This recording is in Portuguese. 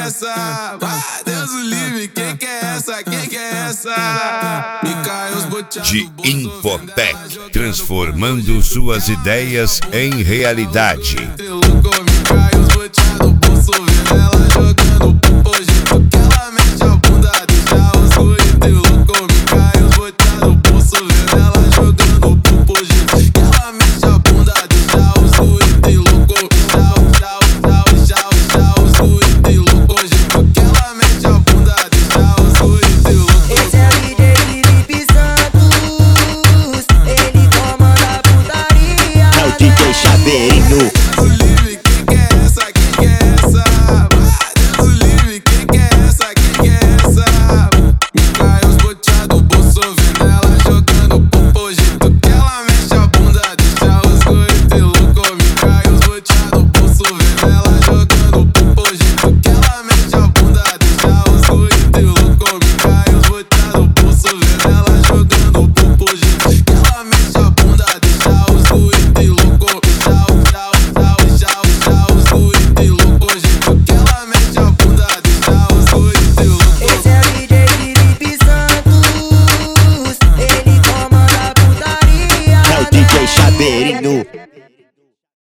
essa? Ah, Deus o livre, quem que é essa? Quem que é essa? Me caiu os boteados De Infotech, transformando suas ideias em realidade. louco,